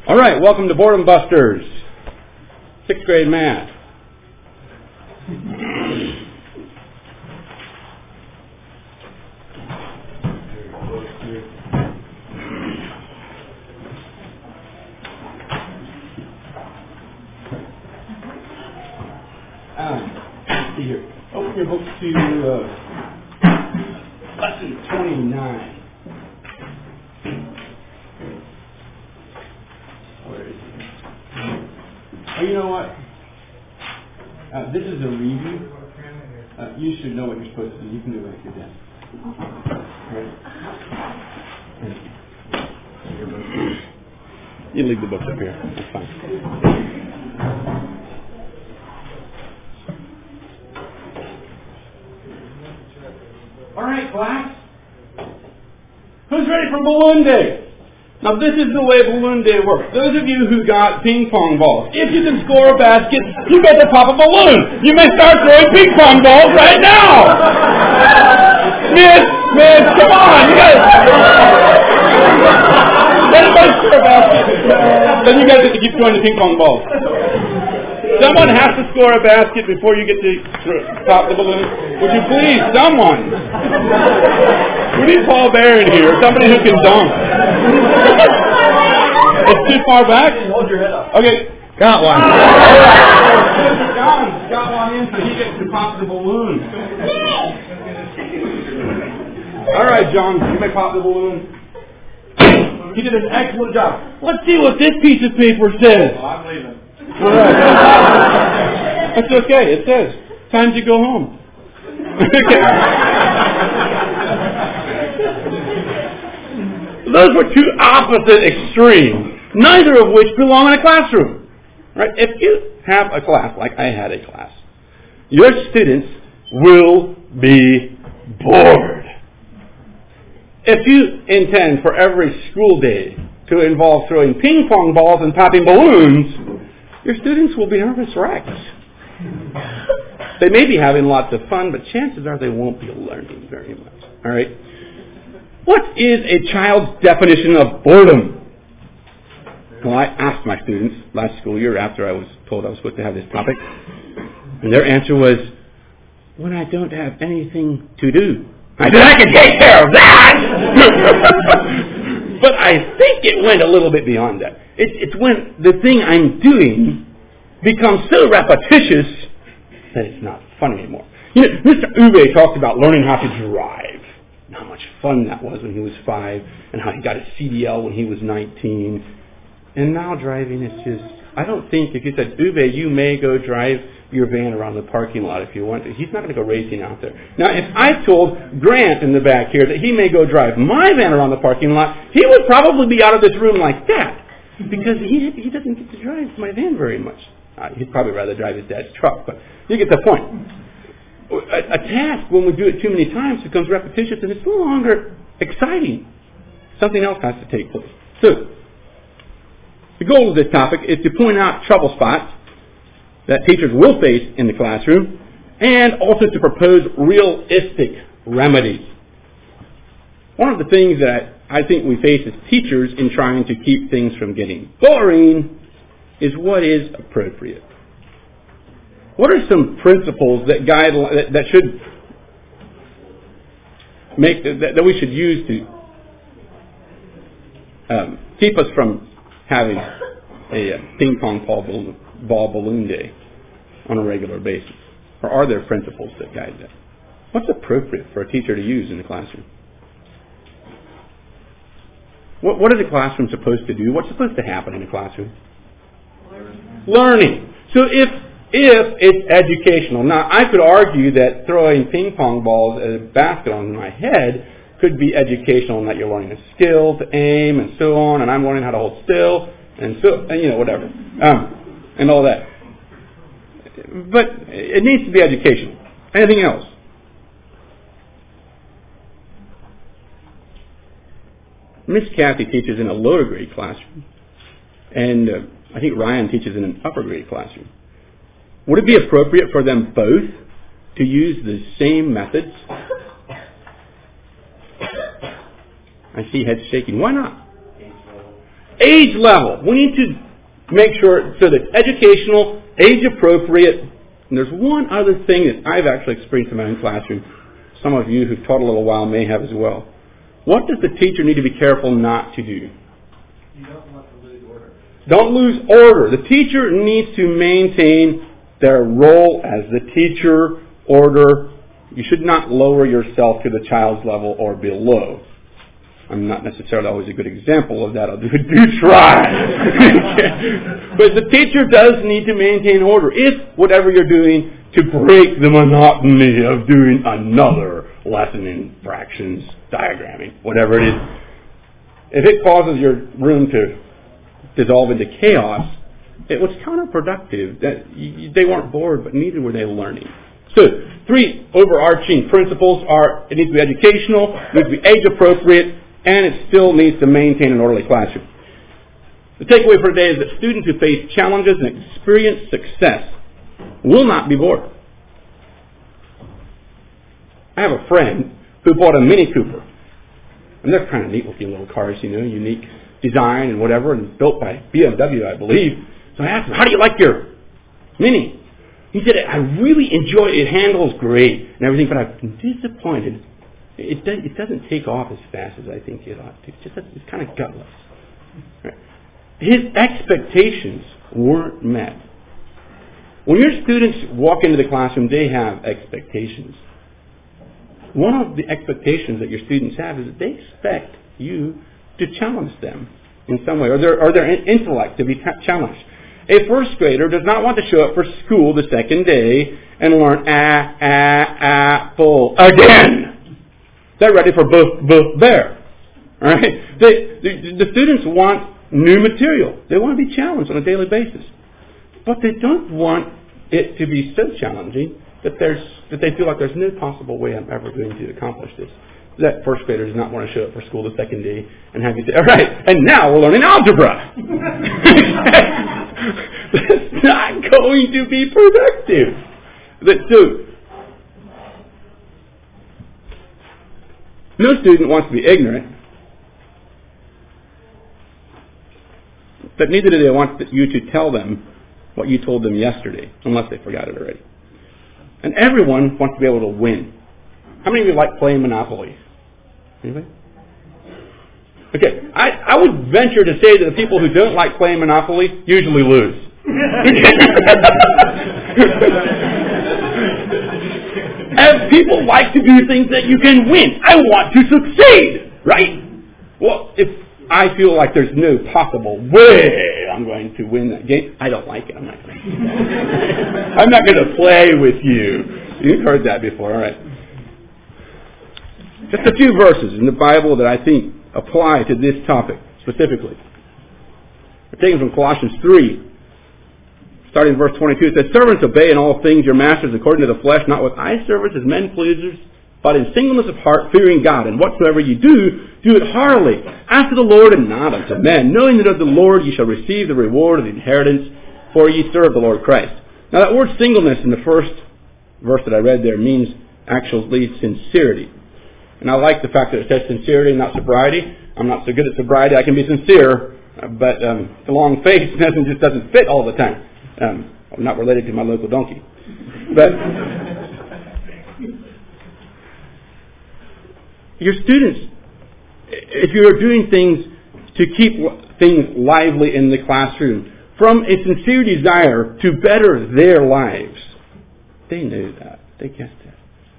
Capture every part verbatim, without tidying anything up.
All right, welcome to Boredom Busters, sixth grade math. Um, let's see here. Open your books to uh, lesson twenty-nine. Oh, you know what? Uh, this is a review. Uh, you should know what you're supposed to do. You can do it at your desk. Right. You leave the books up here. That's fine. All right, class. Who's ready for Balloon Day? Now, this is the way Balloon Day works. Those of you who got ping pong balls, if you can score a basket, you get to pop a balloon. You may start throwing ping pong balls right now. Miss, miss, come on, you guys. Anybody score a basket? Then you guys get to keep throwing the ping pong balls. Someone has to score a basket before you get to pop the balloon. Would you please, someone? We need Paul Barron here, somebody who can dunk. It's too far back? Hold your head up. Okay. Got one. John's got one in, so he gets to pop the balloon. All right, John, you may pop the balloon. He did an excellent job. Let's see what this piece of paper says. Well, I'm leaving. All right. That's okay. It says, time to go home. Those were two opposite extremes, neither of which belong in a classroom. Right? If you have a class, like I had a class, your students will be bored. If you intend for every school day to involve throwing ping pong balls and popping balloons, your students will be nervous wrecks. They may be having lots of fun, but chances are they won't be learning very much. All right? What is a child's definition of boredom? Well, I asked my students last school year after I was told I was supposed to have this topic, and their answer was, when I don't have anything to do. I said, I can take care of that! But I think it went a little bit beyond that. It, it's when the thing I'm doing becomes so repetitious that it's not fun anymore. You know, Mister Ube talked about learning how to drive. And how much fun that was when he was five, and how he got his C D L when he was nineteen. And now driving is just, I don't think, if you said, Ube, you may go drive your van around the parking lot if you want to. He's not going to go racing out there. Now, if I told Grant in the back here that he may go drive my van around the parking lot, he would probably be out of this room like that. Because he he doesn't get to drive my van very much. Uh, he'd probably rather drive his dad's truck, but you get the point. A, a task, when we do it too many times, becomes repetitious and it's no longer exciting. Something else has to take place. So, the goal of this topic is to point out trouble spots that teachers will face in the classroom, and also to propose realistic remedies. One of the things that I think we face as teachers in trying to keep things from getting boring is what is appropriate. What are some principles that guide that, that should make that, that we should use to um, keep us from having a, a ping pong ball balloon, ball balloon day on a regular basis? Or are there principles that guide that? What's appropriate for a teacher to use in the classroom? What, what is a classroom supposed to do? What's supposed to happen in a classroom? Learning. Learning. So if if it's educational, now I could argue that throwing ping pong balls at a basket on my head could be educational in that you're learning a skill to aim and so on, and I'm learning how to hold still and so and you know whatever um, and all that. But it needs to be educational. Anything else? Miss Kathy teaches in a lower grade classroom, and uh, I think Ryan teaches in an upper grade classroom. Would it be appropriate for them both to use the same methods? I see heads shaking. Why not? age level. We need to make sure so that it's educational, age appropriate. And there's one other thing that I've actually experienced in my own classroom. Some of you who've taught a little while may have as well. What does the teacher need to be careful not to do? You don't want to lose order. Don't lose order. The teacher needs to maintain their role as the teacher, order. You should not lower yourself to the child's level or below. I'm not necessarily always a good example of that. I'll do, do try. But the teacher does need to maintain order. If whatever you're doing to break the monotony of doing another lesson in fractions, diagramming, whatever it is, if it causes your room to dissolve into chaos, it was counterproductive. That you, they weren't bored, but neither were they learning. So, three overarching principles are: it needs to be educational, it needs to be age appropriate, and it still needs to maintain an orderly classroom. The takeaway for today is that students who face challenges and experience success will not be bored. I have a friend who bought a Mini Cooper. And they're kind of neat looking little cars, you know, unique design and whatever, and built by B M W, I believe. So I asked him, how do you like your Mini? He said, I really enjoy it. It handles great and everything, but I've been disappointed. It, does, it doesn't take off as fast as I think it ought to. It's, just, it's kind of gutless. Right. His expectations weren't met. When your students walk into the classroom, they have expectations. One of the expectations that your students have is that they expect you to challenge them in some way, or their, or their intellect to be challenged. A first grader does not want to show up for school the second day and learn ah, ah, apple again. They're ready for both, both bear. All right? They, the, the students want new material. They want to be challenged on a daily basis. But they don't want it to be so challenging that there's that they feel like there's no possible way I'm ever going to accomplish this. That first grader does not want to show up for school the second day and have you say, all right, and now we're learning algebra. That's not going to be productive. That, so, no student wants to be ignorant, but neither do they want you to tell them what you told them yesterday, unless they forgot it already. And everyone wants to be able to win. How many of you like playing Monopoly? Anybody? Okay, I, I would venture to say that the people who don't like playing Monopoly usually lose. And people like to do things that you can win. I want to succeed, right? Well, if I feel like there's no possible way I'm going to win that game, I don't like it. I'm not going to. I'm not going to play with you. You've heard that before, all right? Just a few verses in the Bible that I think apply to this topic specifically. I'm taken from Colossians three, starting in verse twenty-two. It says, "Servants, obey in all things your masters according to the flesh, not with eye service as men pleasers, but in singleness of heart, fearing God. And whatsoever you do, do it heartily, as to the Lord and not unto men, knowing that of the Lord ye shall receive the reward of the inheritance, for ye serve the Lord Christ." Now that word singleness in the first verse that I read there means actually sincerity. And I like the fact that it says sincerity, not sobriety. I'm not so good at sobriety. I can be sincere, but um, the long face doesn't just doesn't fit all the time. Um, I'm not related to my local donkey. But your students, if you are doing things to keep things lively in the classroom, from a sincere desire to better their lives, they know that. They get that.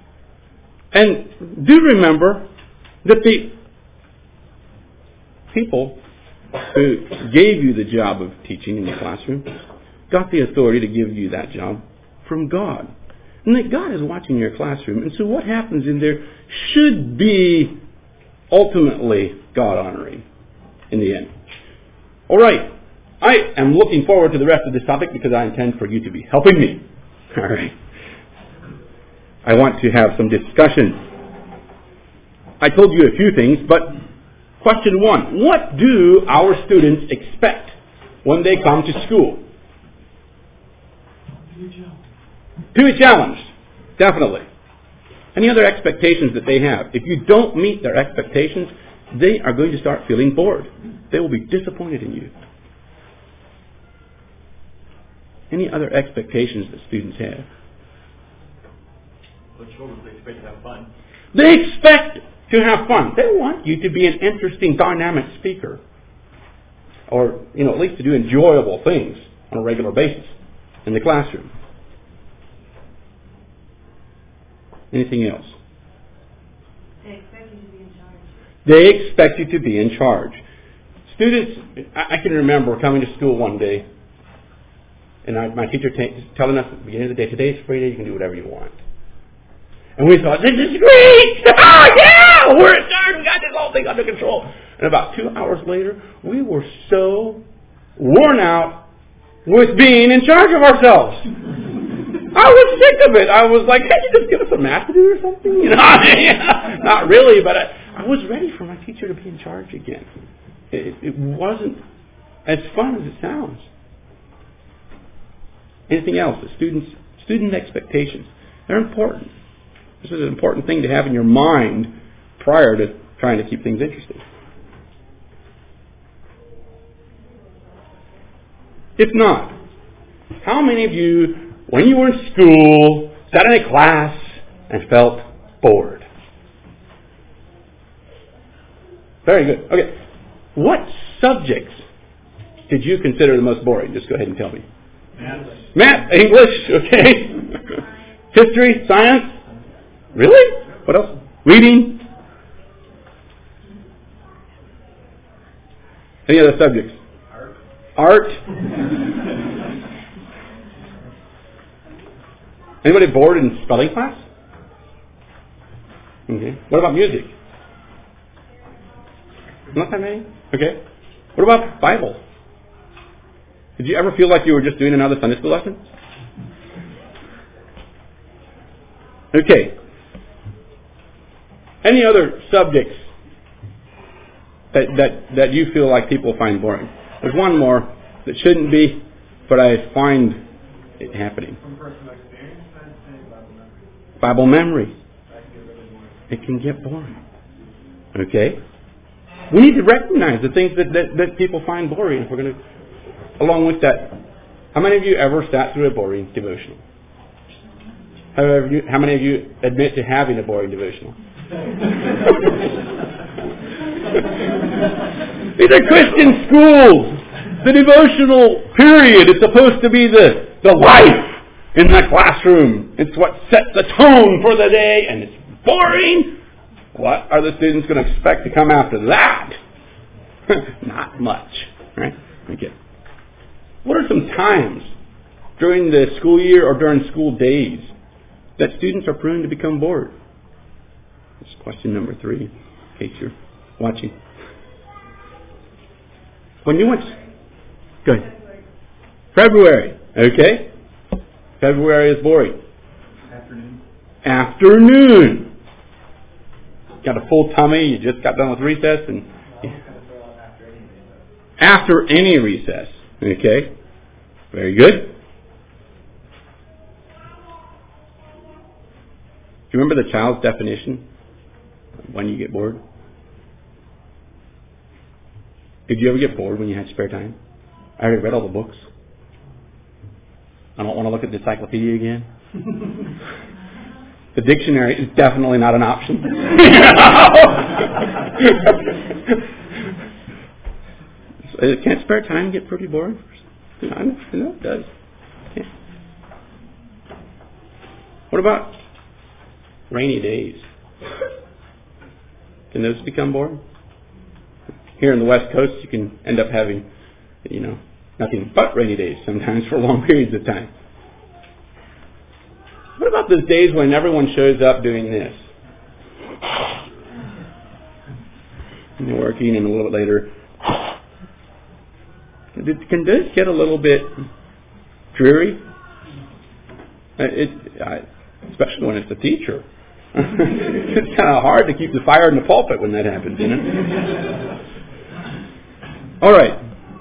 And do remember that the people who gave you the job of teaching in the classroom got the authority to give you that job from God. And that God is watching your classroom. And so what happens in there should be ultimately God-honoring in the end. All right. I am looking forward to the rest of this topic because I intend for you to be helping me. All right. I want to have some discussion. I told you a few things, but question one. What do our students expect when they come to school? To be challenged. Definitely. Any other expectations that they have? If you don't meet their expectations, they are going to start feeling bored. they will be disappointed in you. Any other expectations that students have? Well, children, they expect to have fun. They expect to have fun. They want you to be an interesting, dynamic speaker. Or, you know, at least to do enjoyable things on a regular basis in the classroom. Anything else? They expect you to be in charge. They expect you to be in charge. Students, I, I can remember coming to school one day, and I, my teacher t- telling us at the beginning of the day, today's free day, you can do whatever you want. And we thought, this is great! Oh, yeah! We're in charge! We got this whole thing under control. And about two hours later, we were so worn out with being in charge of ourselves. I was sick of it. I was like, can't you just give us some math to do or something? You know, not really, but I, I was ready for my teacher to be in charge again. It, it wasn't as fun as it sounds. Anything else? The students, student expectations. They're important. This is an important thing to have in your mind prior to trying to keep things interesting. If not, how many of you, when you were in school, sat in a class and felt bored? Very good. Okay. What subjects did you consider the most boring? Just go ahead and tell me. Math. Math, English, okay. History, science. Really? What else? Reading. Any other subjects? Art. Anybody bored in spelling class? Okay. What about music? Not that many? Okay. What about Bible? Did you ever feel like you were just doing another Sunday school lesson? Okay. Any other subjects that, that, that you feel like people find boring? There's one more that shouldn't be, but I find it happening. From personal experience, I'd say Bible memory. Bible memory. That can get really boring. It can get boring. Okay? We need to recognize the things that, that, that people find boring. If we're going to, along with that, how many of you ever sat through a boring devotional? How, you, how many of you admit to having a boring devotional? These are Christian schools. The devotional period is supposed to be the, the life in the classroom. It's what sets the tone for the day, and it's boring. What are the students going to expect to come after that? Not much. Right? Okay. What are some times during the school year or during school days that students are prone to become bored? That's question number three, in case you're watching. When you went... Good. February. Okay. February is boring. Afternoon. Afternoon. Got a full tummy. You just got done with recess, and after any recess. Okay. Very good. Do you remember the child's definition of when you get bored? Did you ever get bored when you had spare time? I already read all the books. I don't want to look at the encyclopedia again. The dictionary is definitely not an option. Can't spare time get pretty boring? I know it does. Yeah. What about rainy days? Can those become boring? Here in the West Coast, you can end up having, you know, nothing but rainy days sometimes for long periods of time. What about those days when everyone shows up doing this? And they're working, and a little bit later, can this get a little bit dreary? It, I, especially when it's a teacher. It's kind of hard to keep the fire in the pulpit when that happens, you know? All right.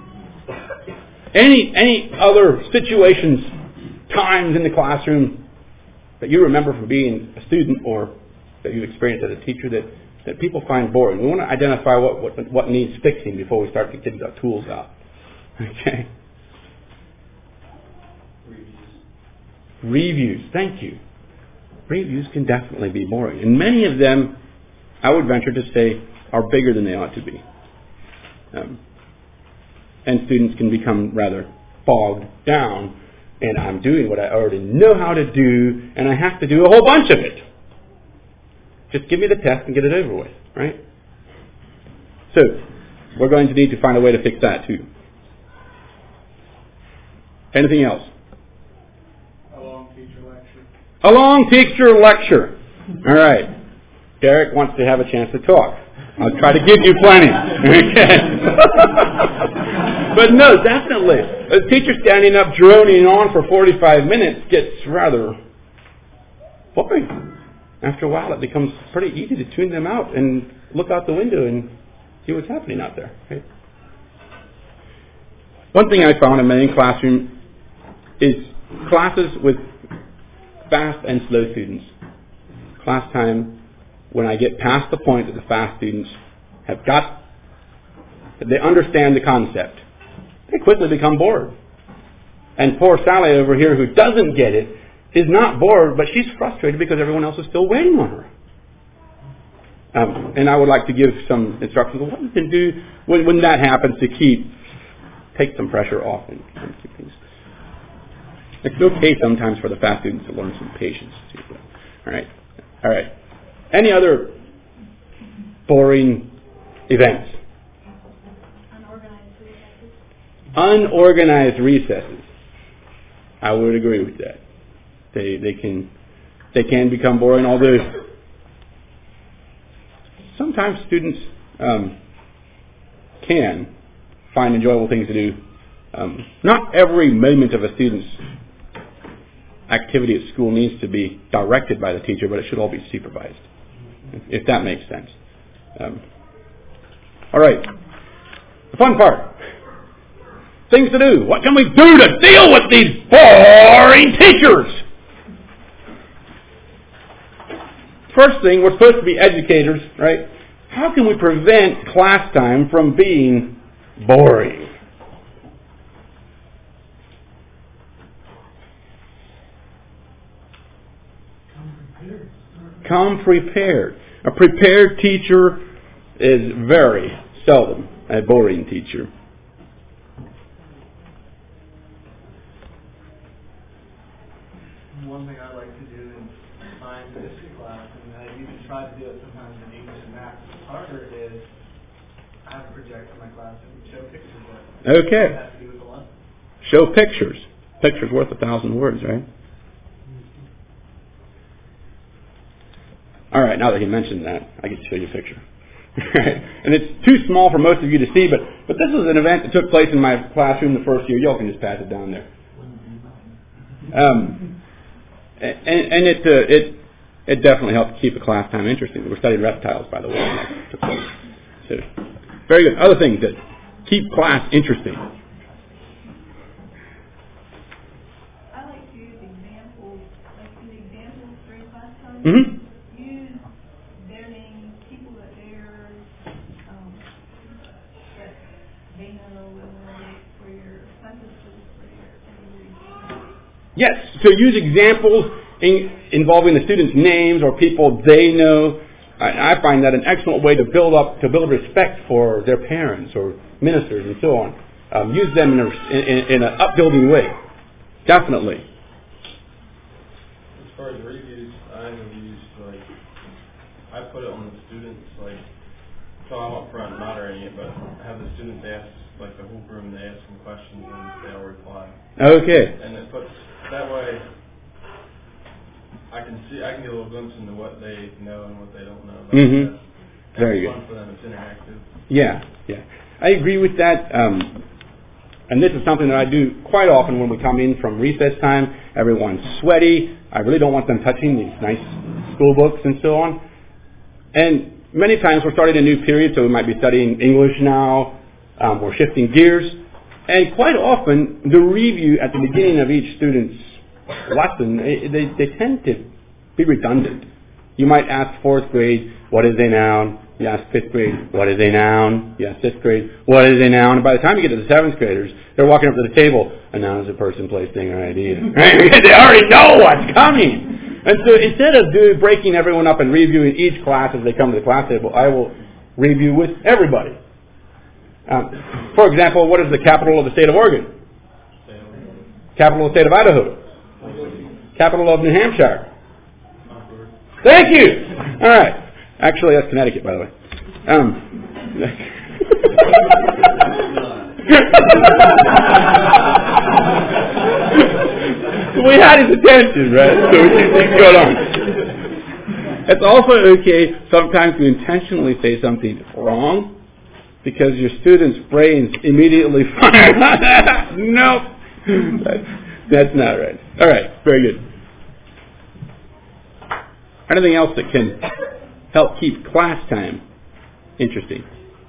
Any any other situations, times in the classroom that you remember from being a student or that you experienced as a teacher that that people find boring. We want to identify what, what, what needs fixing before we start to get the tools out. Okay? Reviews. Reviews. Thank you. Reviews can definitely be boring. And many of them, I would venture to say, are bigger than they ought to be. Um, and students can become rather bogged down, and I'm doing what I already know how to do, and I have to do a whole bunch of it. Just give me the test and get it over with, right? So, we're going to need to find a way to fix that too. Anything else? A long teacher lecture. A long teacher lecture. All right. Derek wants to have a chance to talk. I'll try to give you plenty. Okay. But no, definitely. A teacher standing up droning on for forty-five minutes gets rather boring. After a while, it becomes pretty easy to tune them out and look out the window and see what's happening out there. Right? One thing I found in my own classroom is classes with fast and slow students. Class time, when I get past the point that the fast students have got, that they understand the concept, they quickly become bored. And poor Sally over here, who doesn't get it, is not bored, but she's frustrated because everyone else is still waiting on her. Um, and I would like to give some instructions on what you can do when, when that happens to keep, take some pressure off and, and keep things. It's okay sometimes for the fast students to learn some patience too. All right, all right. Any other boring events? Unorganized recesses. Unorganized recesses. I would agree with that. They they can they can become boring, although sometimes students um, can find enjoyable things to do. Um, not every moment of a student's activity at school needs to be directed by the teacher, but it should all be supervised, if, if that makes sense. Um, all right. The fun part. Things to do. What can we do to deal with these boring teachers? First thing, we're supposed to be educators, right? How can we prevent class time from being boring? Come prepared. A prepared teacher is very seldom a boring teacher. One thing I like to do in science and history class, and I even try to do it sometimes in English and math, it's harder, is I have a projector in my class and show pictures of it. Okay. It has to do with the lesson. Show pictures. Pictures worth a thousand words, right? All right, now that he mentioned that, I get to show you a picture. And it's too small for most of you to see, but, but this was an event that took place in my classroom the first year. Y'all can just pass it down there. Um, and and it, uh, it it definitely helped keep the class time interesting. We're studying reptiles, by the way. When that took place. So, very good. Other things that keep class interesting. I like to use examples, like use examples during class time. Mm-hmm. Use their names, people that they're, um, that they know, and for your sentences, for your every. Yes, so use examples in, involving the students' names or people they know. I, I find that an excellent way to build up, to build respect for their parents or ministers and so on. Um, use them in, a, in, in an upbuilding way. Definitely. As far as reviews, I have used, like, I put it on the students, like, so I'm up front moderating it, but I have the students ask, like, the whole room, they ask some questions and they'll reply. Okay. And it puts, that way, I can see, I can get a little glimpse into what they know and what they don't know. Mm-hmm. That's, Very it's good. fun for them, it's interactive. Yeah, yeah. I agree with that. Um, and this is something that I do quite often when we come in from recess time. Everyone's sweaty. I really don't want them touching these nice school books and so on. And many times we're starting a new period, so we might be studying English now. Um, we're shifting gears. And quite often, the review at the beginning of each student's lesson, they, they, they tend to be redundant. You might ask fourth grade, what is a noun? You ask fifth grade, what is a noun? You ask sixth grade, what is a noun? And by the time you get to the seventh graders, they're walking up to the table. A noun is a person, place, thing, or idea. They already know what's coming. And so instead of do, breaking everyone up and reviewing each class as they come to the class table, I will review with everybody. Um, for example, what is the capital of the state of Oregon? Capital of the state of Idaho? Capital of New Hampshire? Thank you! All right. Actually, that's Connecticut, by the way. Um, we had his attention, right? So we keep things going on. It's also okay sometimes to intentionally say something wrong because your students' brains immediately fire. Nope. That's not right. All right. Very good. Anything else that can help keep class time interesting?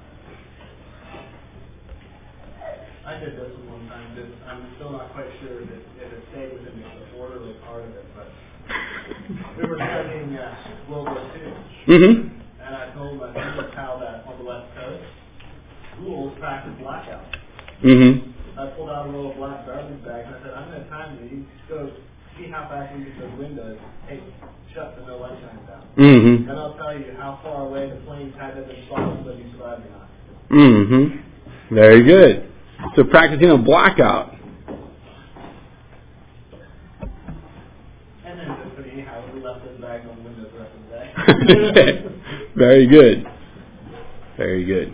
I did this one time. Just, I'm still not quite sure if it, if it stayed within the orderly part of it, but we were studying uh, World War Two, Mm-hmm. and I told my students how that on the West Coast, schools practice blackout. Mm-hmm. I pulled out a roll of black garbage bags, and I said, I'm going to time you. You go see how fast you get those windows. Hey, shut so no light shines down. Mm-hmm. And I'll tell you how far away the planes had to be spotted whether you survived or not. Mm-hmm. Very good. So practicing a blackout. And then just put anyhow, we left those bags on the windows the rest of the day. Okay. Very good. Very good.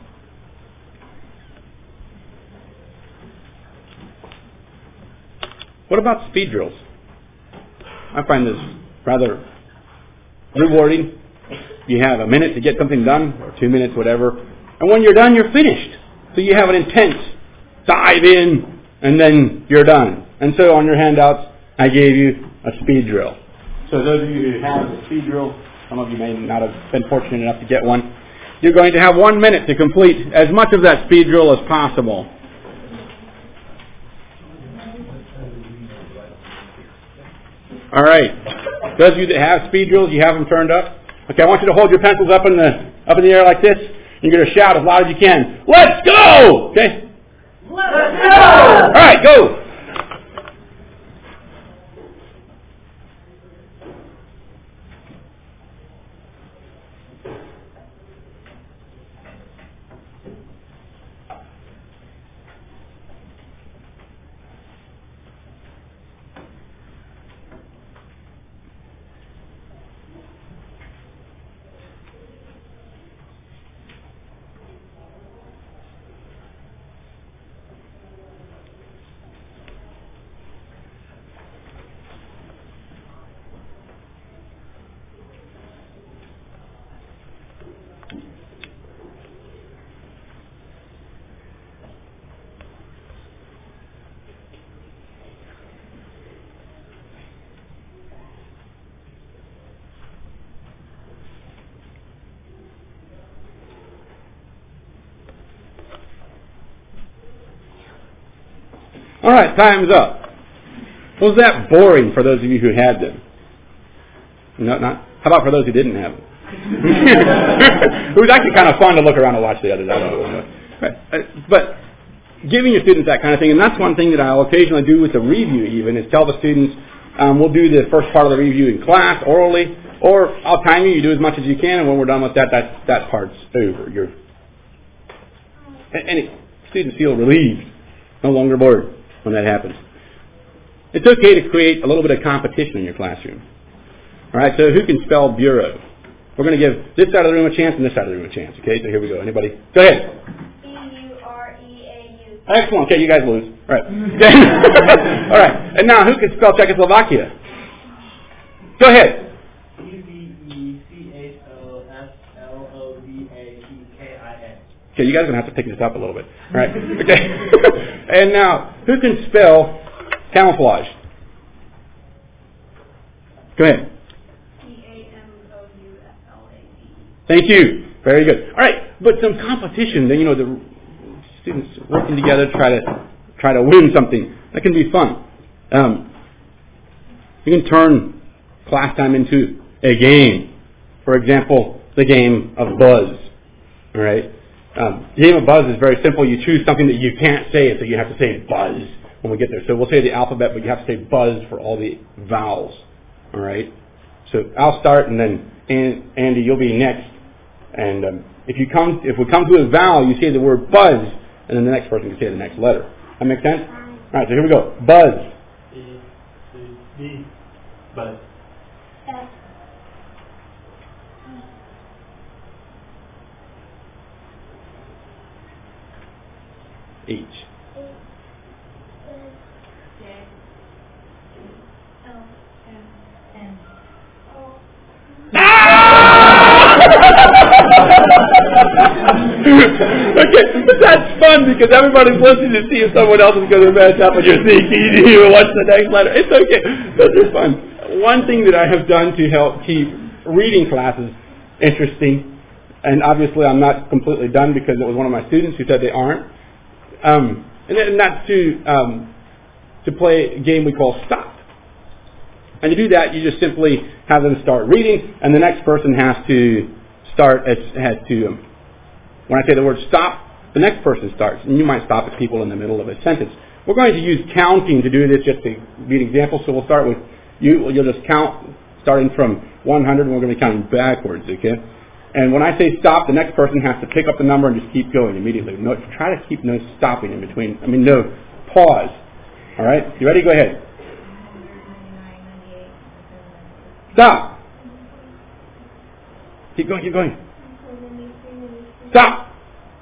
What about speed drills? I find this rather rewarding. You have a minute to get something done, or two minutes, whatever. And when you're done, you're finished. So you have an intense dive in, and then you're done. And so on your handouts, I gave you a speed drill. So those of you who have a speed drill, some of you may not have been fortunate enough to get one, you're going to have one minute to complete as much of that speed drill as possible. All right. Those of you that have speed drills, you have them turned up. Okay, I want you to hold your pencils up in the up in the air like this. You're going to shout as loud as you can. Let's go! Okay? Let's go! All right, go! All right, time's up. Was that boring for those of you who had them? No, not. How about for those who didn't have them? It was actually kind of fun to look around and watch the others. I don't know. Right. But giving your students that kind of thing, and that's one thing that I'll occasionally do with the review even, is tell the students, um, we'll do the first part of the review in class, orally, or I'll time you, you do as much as you can, and when we're done with that, that, that part's over. You're, and it, students feel relieved, no longer bored when that happens. It's okay to create a little bit of competition in your classroom. All right, so who can spell bureau? We're going to give this side of the room a chance and this side of the room a chance. Okay, so here we go. Anybody? Go ahead. B U R E A U. Excellent. Okay, you guys lose. All right. All right. And now, who can spell Czechoslovakia? Go ahead. E V E C H O S L O V A C K I A. Okay, you guys are going to have to pick this up a little bit. All right. Okay. And now, who can spell camouflage? Go ahead. C A M O U F L A G E. Thank you. Very good. All right, but some competition. Then you know the students working together try to try to win something. That can be fun. Um, you can turn class time into a game. For example, the game of buzz. All right. Um, the game of buzz is very simple. You choose something that you can't say, so you have to say buzz when we get there. So we'll say the alphabet, but you have to say buzz for all the vowels. All right. So I'll start, and then Andy, you'll be next. And um, if you come, if we come to a vowel, you say the word buzz, and then the next person can say the next letter. That make sense? All right. So here we go. Buzz. B, C, D, buzz. F. H. Okay, but that's fun because everybody's listening to see if someone else is going to mess up and you're thinking, you what's the next letter? It's okay. Those are fun. One thing that I have done to help keep reading classes interesting, and obviously I'm not completely done because it was one of my students who said they aren't, um, and that's to, um, to play a game we call Stop. And to do that, you just simply have them start reading, and the next person has to start, as, has to, um, when I say the word stop, the next person starts. And you might stop at people in the middle of a sentence. We're going to use counting to do this just to be an example. So we'll start with, you, you'll just count starting from one hundred, and we're going to be counting backwards, okay? And when I say stop, the next person has to pick up the number and just keep going immediately. No, try to keep no stopping in between. I mean, no pause. All right? You ready? Go ahead. Stop. Keep going, keep going. Stop.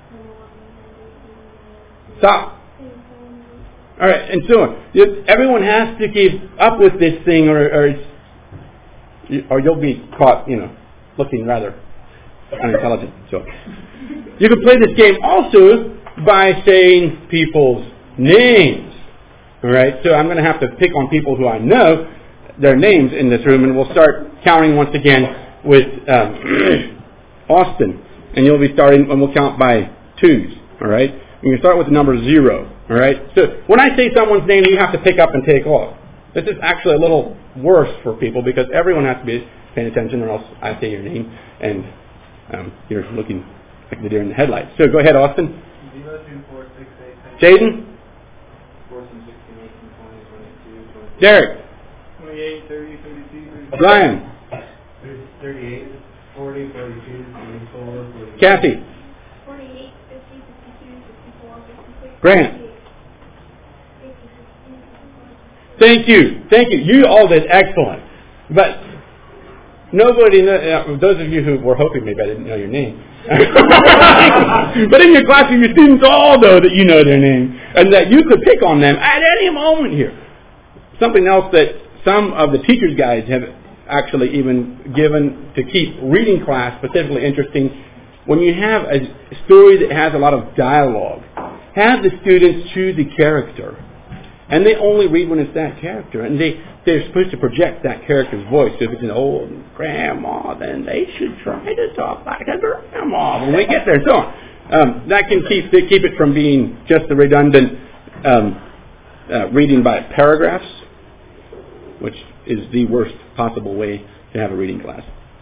Stop. All right, and so on. Everyone has to keep up with this thing, or, or, it's, or you'll be caught, you know, looking rather unintelligent. So you can play this game also by saying people's names. All right, so I'm going to have to pick on people who I know their names in this room, and we'll start counting once again with um, Austin. And you'll be starting, and we'll count by twos, all right? You can start with the number zero, all right? So when I say someone's name, you have to pick up and take off. This is actually a little worse for people because everyone has to be paying attention, or else I say your name, and um, you're looking like the deer in the headlights. So go ahead, Austin. Zero, two, four, six, eight, Jaden. fourteen, sixteen, eighteen, twenty, twenty-two, twenty-three. Derek. twenty-eight, thirty, thirty-two, thirty-four. Brian. thirty-eight, forty, forty-two, forty-four, forty-five. Kathy. Forty-eight, fifty, fifty-two, fifty-four, fifty-six. Grant. fifty, fifty-two, fifty-four. Thank you. Thank you. You all did excellent. But nobody, uh, those of you who were hoping maybe I didn't know your name. But in your classroom, your students all know that you know their name and that you could pick on them at any moment here. Something else that some of the teachers' guides have actually even given to keep reading class specifically interesting. When you have a story that has a lot of dialogue, have the students choose a character. And they only read when it's that character. And they, they're supposed to project that character's voice. So if it's an old grandma, then they should try to talk like a grandma when we get there. So on. Um, that can keep, keep it from being just the redundant um, uh, reading by paragraphs, which is the worst possible way to have a reading class.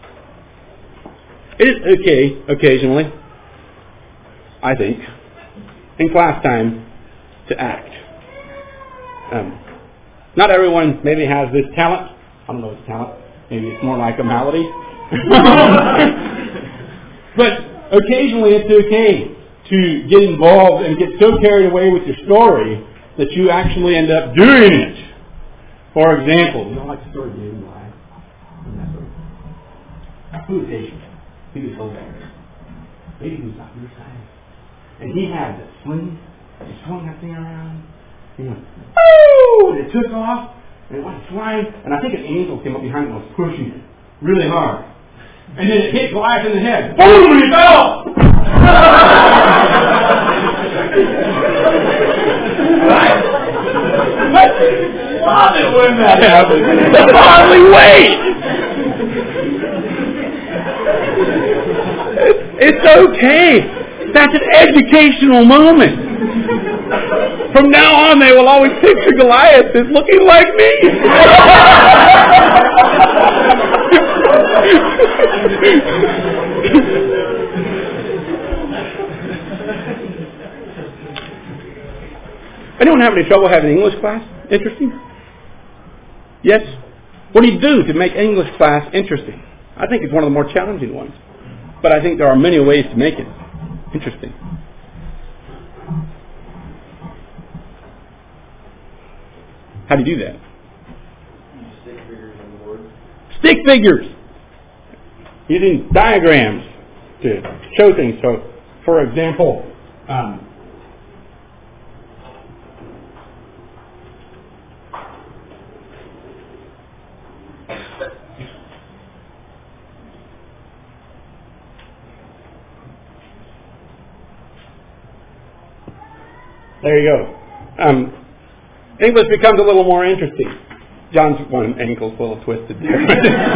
It is okay, occasionally, I think, in class time, to act. Um, not everyone maybe has this talent. I don't know if it's talent. Maybe it's more like a malady. But occasionally it's okay to get involved and get so carried away with your story that you actually end up doing it. For example, you don't like the story of David and Goliath? Who is David? He was hilarious. David was on your side. And he had that sling. He swung that thing around. He went, oh! And it took off. And it went flying. And I think an angel came up behind him and was pushing it really hard. And then it hit Goliath in the head. Boom! And he fell! Right? Love it when that happens. That's hardly wait. It's okay. That's an educational moment. From now on, they will always picture Goliath as looking like me. Anyone have any trouble having English class interesting? Yes? What do you do to make English class interesting? I think it's one of the more challenging ones. But I think there are many ways to make it interesting. How do you do that? Stick figures on the board. Stick figures! Using diagrams to show things. So, for example, um, there you go. Um, English becomes a little more interesting. John's one ankle's a little twisted there.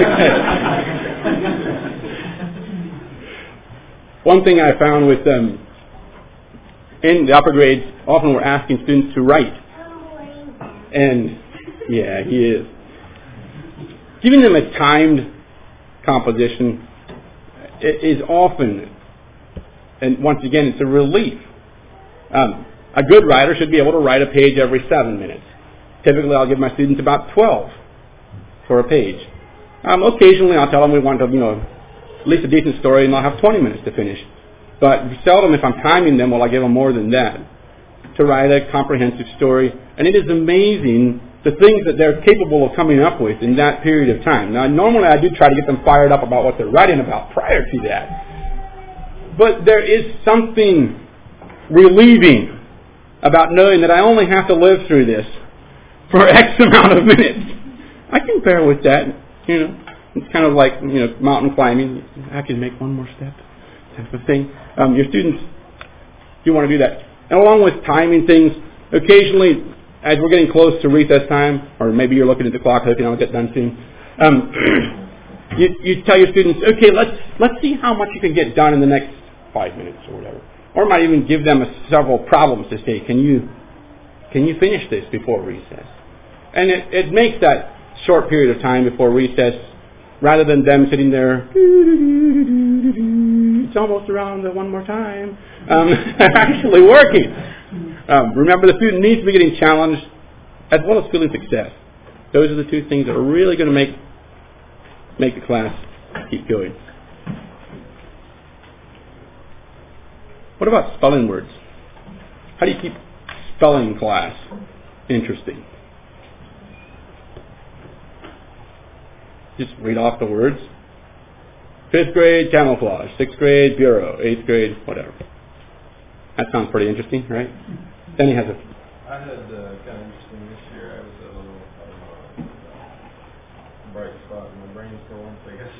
One thing I found with um, in the upper grades, often we're asking students to write. And, yeah, he is. Giving them a timed composition is often, and once again, it's a relief. Um, a good writer should be able to write a page every seven minutes. Typically, I'll give my students about twelve for a page. Um, occasionally, I'll tell them we want to, you know, at least a decent story, and I'll have twenty minutes to finish. But seldom, if I'm timing them, will I give them more than that to write a comprehensive story. And it is amazing the things that they're capable of coming up with in that period of time. Now, normally I do try to get them fired up about what they're writing about prior to that. But there is something relieving about knowing that I only have to live through this for X amount of minutes. I can bear with that. You know, it's kind of like, you know, mountain climbing. I can make one more step type of thing. Um, your students, you want to do that. And along with timing things, occasionally, as we're getting close to recess time, or maybe you're looking at the clock hoping I'll get done soon, um, you, you tell your students, okay, let's let's see how much you can get done in the next five minutes or whatever. Or might even give them a, several problems to say, can you can you finish this before recess? And it, it makes that short period of time before recess, rather than them sitting there, it's almost around the one more time, um, actually working. Um, remember, the student needs to be getting challenged as well as feeling success. Those are the two things that are really going to make make the class keep going. What about spelling words? How do you keep spelling class interesting? Just read off the words. Fifth grade, camouflage. Sixth grade, bureau. Eighth grade, whatever. That sounds pretty interesting, right? Then he has a... I had uh, kind of interesting this year. I was a little, I don't know, bright spot in my brain for once, I guess.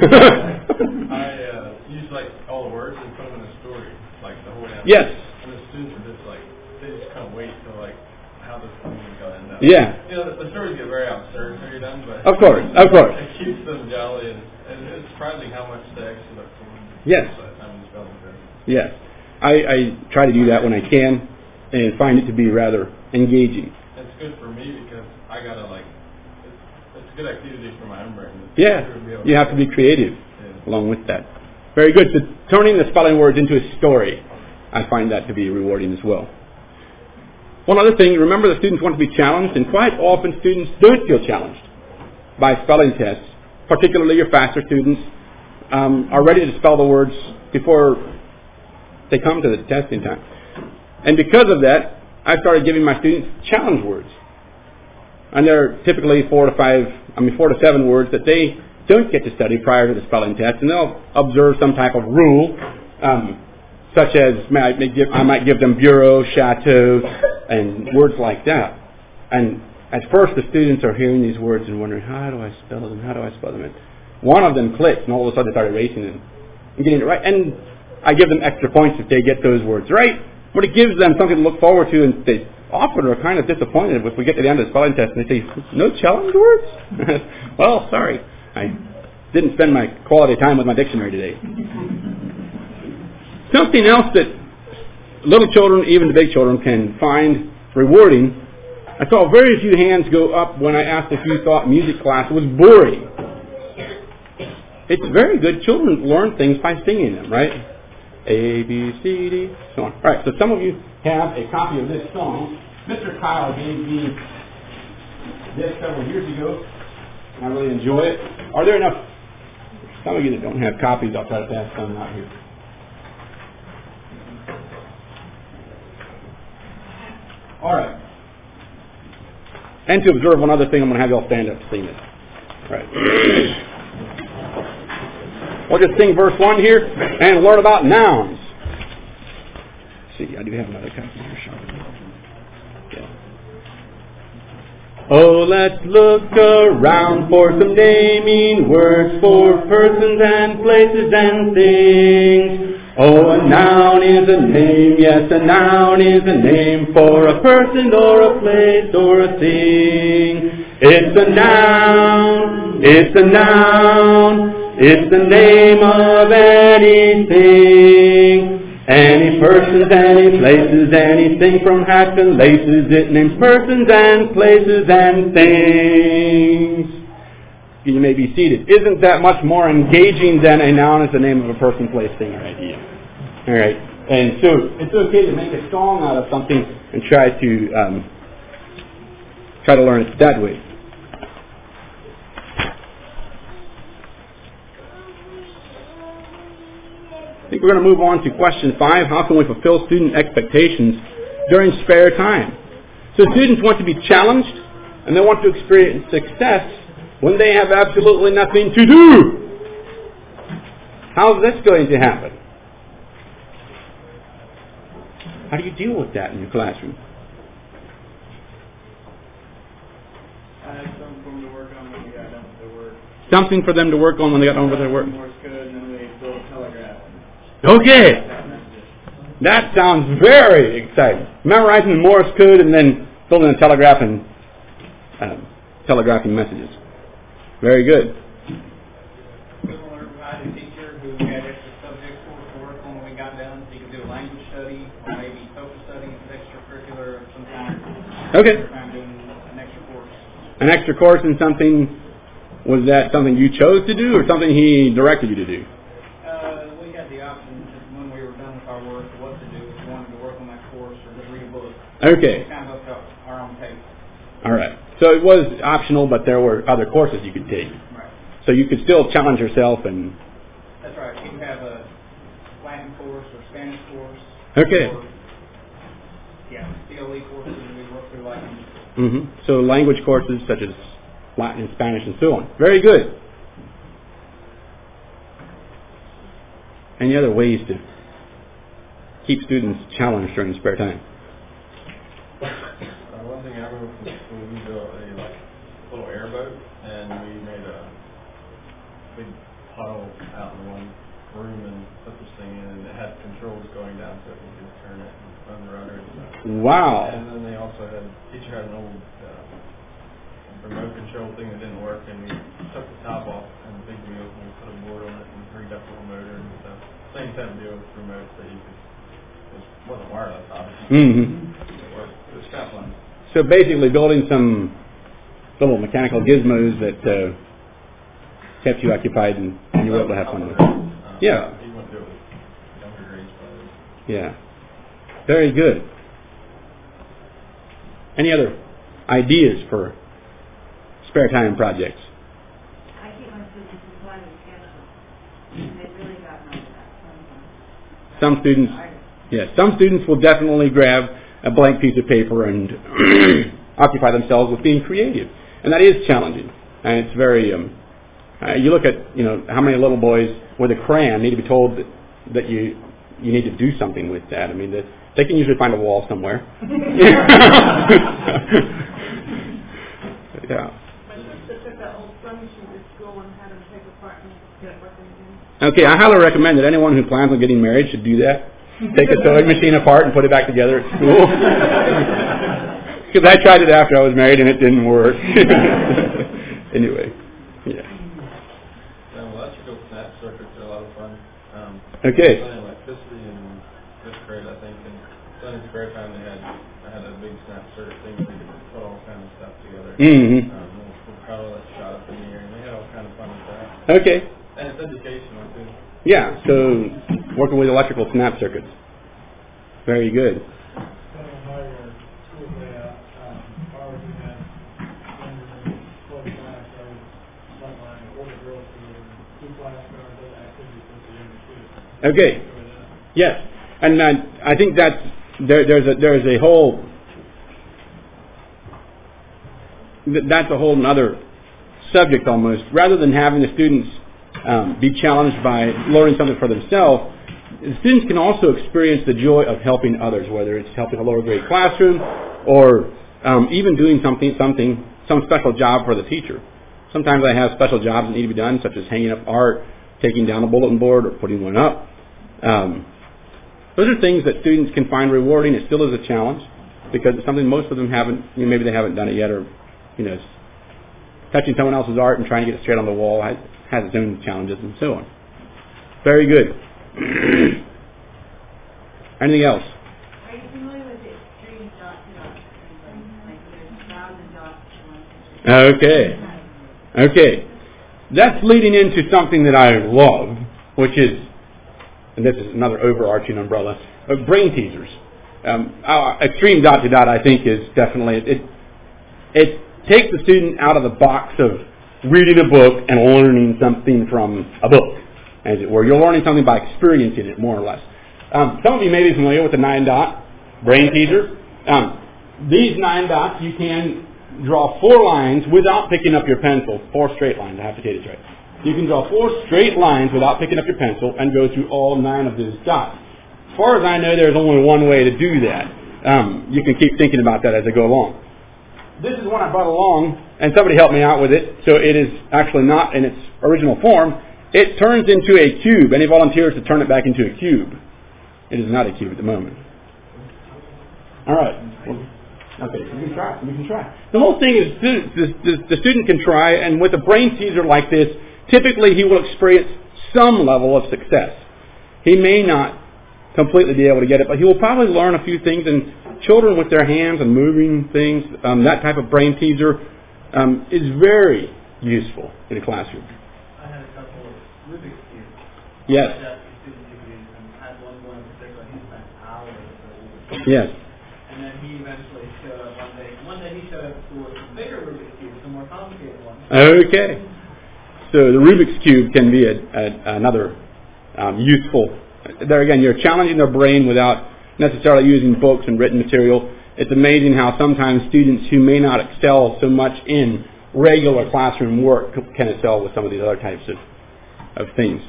I uh, used like all the words and put them in a story, like the whole damn Yes. And the students are just like, they just kind of wait till like, how this thing is going to end up. Yeah. You know, the, the stories get very absurd when you're done, but... Of course, of course. It keeps them jolly, and, and it's surprising how much they actually look forward to. Yes. I'm just spelling test. Yes. I, I try to do that when I can and find it to be rather engaging. It's good for me because I got to like, it's, it's a good activity for my own brain. Yeah. You have to be creative yeah. along with that. Very good. So turning the spelling words into a story, I find that to be rewarding as well. One other thing, remember the students want to be challenged, and quite often students don't feel challenged by spelling tests, particularly your faster students um, are ready to spell the words before they come to the testing time. And because of that, I started giving my students challenge words. And they're typically four to five, I mean four to seven words that they don't get to study prior to the spelling test, and they'll observe some type of rule, um, such as I might give, I might give them bureau, chateau, and words like that. And at first the students are hearing these words and wondering, how do I spell them, how do I spell them? And one of them clicked, and all of a sudden they started racing and getting it right. And I give them extra points if they get those words right, but it gives them something to look forward to, and they often are kind of disappointed if we get to the end of the spelling test and they say, no challenge words? Well, sorry. I didn't spend my quality time with my dictionary today. Something else that little children, even the big children, can find rewarding. I saw very few hands go up when I asked if you thought music class was boring. it's very good. Children learn things by singing them, right? A, B, C, D, so on. All right, so some of you have a copy of this song. Mister Kyle gave me this several years ago, and I really enjoy it. Are there enough? Some of you that don't have copies, I'll try to pass some out here. All right. And to observe one other thing, I'm going to have you all stand up to sing this. All right. We'll just sing verse one here and learn about nouns. Let's see, I do have another copy here. Yeah. Oh, let's look around for some naming words for persons and places and things. Oh, a noun is a name, yes, a noun is a name for a person or a place or a thing. It's a noun, it's a noun, it's the name of anything. Any persons, any places, anything from hats and laces. It names persons and places and things. You may be seated. Isn't that much more engaging than a noun is the name of a person, place, thing, or idea? All right. And so it's okay to make a song out of something and try to um, try to learn it that way. I think we're going to move on to question five. How can we fulfill student expectations during spare time? So students want to be challenged and they want to experience success when they have absolutely nothing to do. How's this going to happen? How do you deal with that in your classroom? I had something for them to work on when they got done with their work. Something for them to work on when they got done with their work. Morse code, and then they built a telegraph. Okay. That sounds very exciting. Memorizing the Morse code and then building a telegraph and um, telegraphing messages. Very good. Similar, I had a teacher who had extra subjects for us to work on when we got done. So you could do a language study or maybe social studies, extracurricular of some kind. Okay. I'm doing an extra course. An extra course in something, was that something you chose to do or something he directed you to do? Uh, we had the option when we were done with our work what to do. If we wanted to work on that course or just read a book. Okay. It kind of up to our own pace. All right. So it was optional, but there were other courses you could take. Right. So you could still challenge yourself and... That's right. You can have a Latin course or Spanish course. Okay. Or, yeah, C L E courses and we work through like Mm-hmm. So language courses such as Latin and Spanish and so on. Very good. Any other ways to keep students challenged during spare time? Uh, one thing I remember from school, we built a like little airboat, and we made a big puddle out in one room and put this thing in, and it had controls going down so you could turn it and run the rudder and stuff. Wow. And then they also had, teacher had an old uh, remote control thing that didn't work, and we took the top off and the big wheels, and we put a board on it and rigged up a little motor and stuff. Same type of deal with remotes that you could, it wasn't wireless, obviously. Mm-hmm. It worked. It was kind of fun. So basically building some little mechanical gizmos that uh, kept you occupied and, and you were able to have fun with it. Uh, Yeah. You wouldn't do it with younger grades, probably. Yeah. Very good. Any other ideas for spare time projects? I keep my students supplied with sketchbooks. And they've really gotten out of that. Some students, yes, some students will definitely grab a blank piece of paper and occupy themselves with being creative, and that is challenging. And it's very. Um, uh, you look at, you know, how many little boys with a crayon need to be told that, that you you need to do something with that. I mean, that they can usually find a wall somewhere. Yeah. My sister took that old sewing machine to school and had him take apart and get it working again. Okay, I highly recommend that anyone who plans on getting married should do that. Take a sewing machine apart and put it back together at school. Because I tried it after I was married and it didn't work. Anyway, yeah. Um, electrical snap circuits are a lot of fun. Um, Okay. Studying electricity in fifth grade, I think, and studying spare time they had, I had a big snap circuit thing where you could put all kinds of stuff together. Mm-hmm. Um, little propeller that shot up in the air, and they had all kind of fun with that. Okay. And it's educational too. Yeah, so working with electrical snap circuits. Very good. Okay. Yes, and uh, I think that's there, there's a there's a whole that's a whole other subject almost. Rather than having the students um, be challenged by learning something for themselves, the students can also experience the joy of helping others, whether it's helping a lower grade classroom or um, even doing something something some special job for the teacher. Sometimes I have special jobs that need to be done, such as hanging up art, taking down a bulletin board, or putting one up. Um, those are things that students can find rewarding. It still is a challenge because it's something most of them haven't, you know, maybe they haven't done it yet, or, you know, touching someone else's art and trying to get it straight on the wall has, has its own challenges and so on. Very good. Anything else? Are you familiar with the extreme dot to dot? Like there's a thousand dots to one picture. Okay. Okay. That's leading into something that I love, which is, and this is another overarching umbrella, of brain teasers. Um, uh, extreme dot to dot, I think, is definitely, it, it takes the student out of the box of reading a book and learning something from a book, as it were. You're learning something by experiencing it, more or less. Um, some of you may be familiar with the nine dot brain teaser. Um, these nine dots, you can draw four lines without picking up your pencil. Four straight lines, I have to get it right. You can draw four straight lines without picking up your pencil and go through all nine of those dots. As far as I know, there's only one way to do that. Um, you can keep thinking about that as I go along. This is one I brought along, and somebody helped me out with it, so it is actually not in its original form. It turns into a cube. Any volunteers to turn it back into a cube? It is not a cube at the moment. All right. Well, okay, so we can try. We can try. The whole thing is the, the, the student can try, and with a brain teaser like this, typically he will experience some level of success. He may not completely be able to get it, but he will probably learn a few things. And children with their hands and moving things, um, that type of brain teaser um, is very useful in a classroom. I had a couple of Rubik's Cubes. Yes. I had one going in particular. He spent hours with it. Yes. And then he eventually showed up one day. One day he showed up at school with some bigger Rubik's Cubes, some more complicated ones. Okay. So the Rubik's Cube can be a, a, another um, useful. There again, you're challenging their brain without necessarily using books and written material. It's amazing how sometimes students who may not excel so much in regular classroom work can excel with some of these other types of, of things.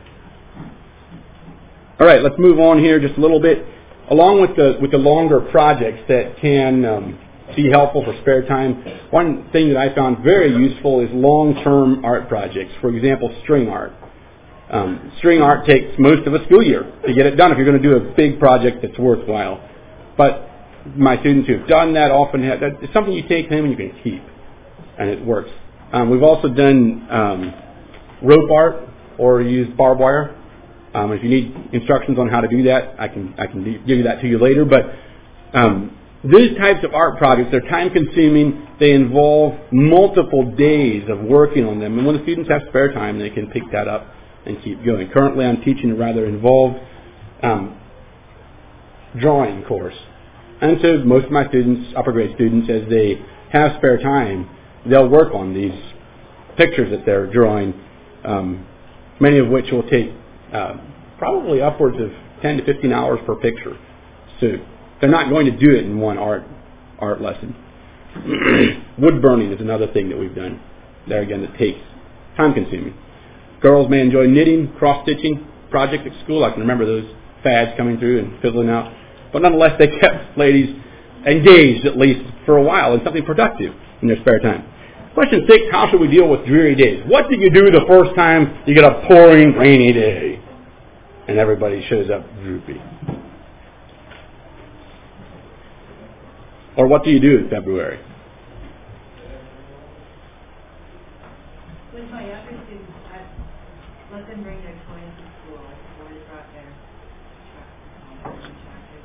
All right, let's move on here just a little bit. Along with the with the longer projects that can um, be helpful for spare time, one thing that I found very useful is long-term art projects. For example, string art. Um, string art takes most of a school year to get it done if you're going to do a big project that's worthwhile. But my students who've done that often have, that, it's something you take home and you can keep, and it works. Um, we've also done um, rope art or used barbed wire. Um, if you need instructions on how to do that, I can I can give you that to you later. But um, these types of art projects, they're time-consuming. They involve multiple days of working on them. And when the students have spare time, they can pick that up and keep going. Currently, I'm teaching a rather involved um, drawing course. And so most of my students, upper grade students, as they have spare time, they'll work on these pictures that they're drawing, um, many of which will take uh, probably upwards of ten to fifteen hours per picture. So they're not going to do it in one art art lesson. Wood burning is another thing that we've done. There again, that takes time consuming. Girls may enjoy knitting, cross-stitching projects at school. I can remember those fads coming through and fizzling out. But nonetheless, they kept ladies engaged, at least for a while, in something productive in their spare time. Question six, how should we deal with dreary days? What do you do the first time you get a pouring rainy day and everybody shows up droopy? Or what do you do in February? With my younger students, I let them bring their toys to school. I've always brought their trucks and tractors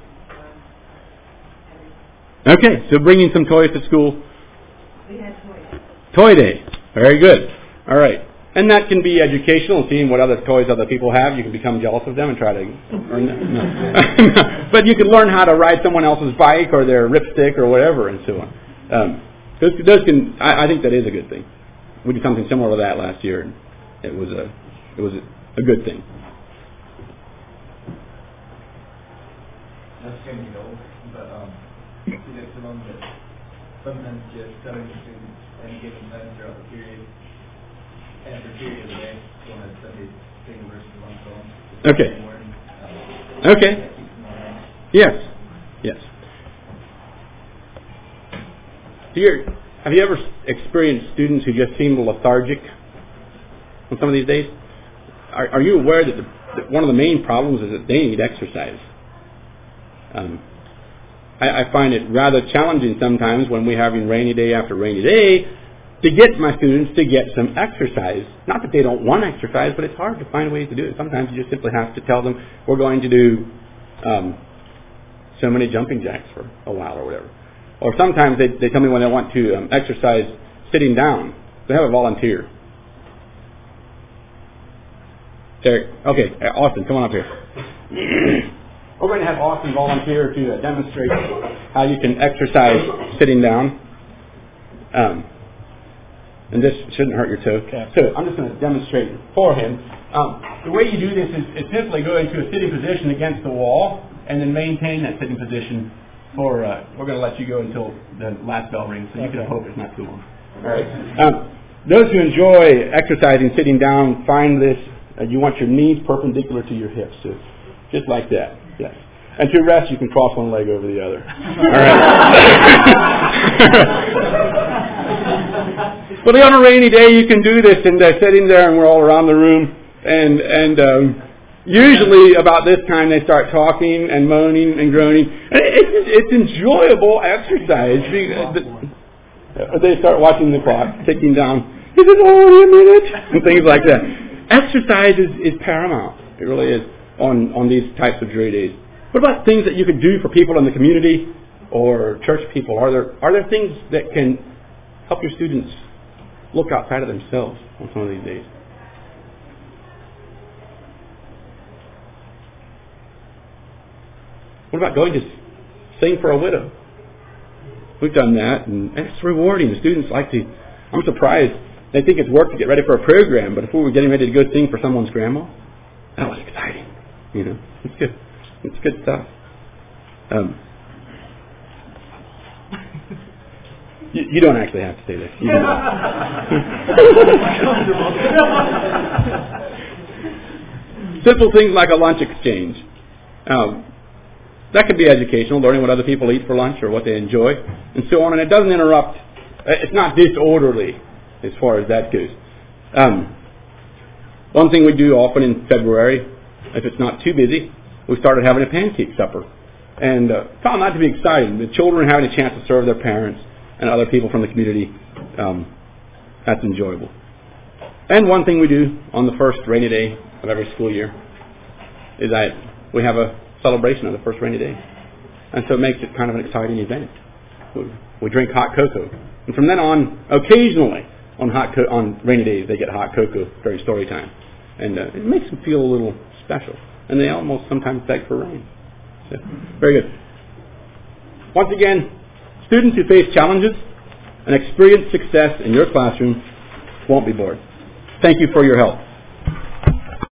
and everything. Okay, so bringing some toys to school. We had toys. Toy day. Very good. All right. And that can be educational, seeing what other toys other people have. You can become jealous of them and try to earn them. No. But you can learn how to ride someone else's bike or their ripstick or whatever and so on. Um, those, those can, I, I think that is a good thing. We did something similar to that last year, and it was a, it was a, a good thing. That's going to be old, but um, you get some that sometimes just telling the students any given time throughout the period, after period of the day, we'll have Sunday thing versus one phone. Okay. Um, okay. Yes. Yes. Do you, have you ever experienced students who just seem lethargic on some of these days? Are, are you aware that, the, that one of the main problems is that they need exercise? Um, I, I find it rather challenging sometimes when we're having rainy day after rainy day to get my students to get some exercise. Not that they don't want exercise, but it's hard to find ways to do it. Sometimes you just simply have to tell them, we're going to do um, so many jumping jacks for a while or whatever. Or sometimes they, they tell me when they want to um, exercise sitting down. They have a volunteer. Derek, okay, Austin, come on up here. We're going to have Austin volunteer to uh, demonstrate how you can exercise sitting down. Um, and this shouldn't hurt your toe. Okay. So I'm just going to demonstrate for him. Um, the way you do this is, is simply go into a sitting position against the wall and then maintain that sitting position for, uh, we're going to let you go until the last bell rings, so you okay. can hope it's not too long. All right. Um, those who enjoy exercising sitting down, find this, uh, you want your knees perpendicular to your hips. So just like that. Yes. And to rest, you can cross one leg over the other. All right. But on a rainy day, you can do this, and they're sitting there, and we're all around the room, and and um, usually about this time they start talking and moaning and groaning. And it's it's enjoyable exercise. They start watching the clock ticking down. Is it only a minute? And things like that. Exercise is, is paramount. It really is on on these types of dreary days. What about things that you could do for people in the community or church people? Are there are there things that can help your students look outside of themselves on some of these days? What about going to sing for a widow? We've done that, and it's rewarding. The students like to. I'm surprised. They think it's work to get ready for a program, but if we were getting ready to go sing for someone's grandma, that was exciting. You know, it's good. It's good stuff. Um, you, you don't actually have to say this. You Simple things like a lunch exchange. Um, that could be educational, learning what other people eat for lunch or what they enjoy, and so on. And it doesn't interrupt. It's not disorderly as far as that goes. Um, one thing we do often in February, if it's not too busy, we started having a pancake supper. And uh, found that to be exciting. The children having a chance to serve their parents and other people from the community. Um, that's enjoyable. And one thing we do on the first rainy day of every school year is that we have a celebration of the first rainy day. And so it makes it kind of an exciting event. We, we drink hot cocoa. And from then on, occasionally, on hot co- on rainy days, they get hot cocoa during story time. And uh, it makes them feel a little special. And they almost sometimes beg for rain. So, very good. Once again, students who face challenges and experience success in your classroom won't be bored. Thank you for your help.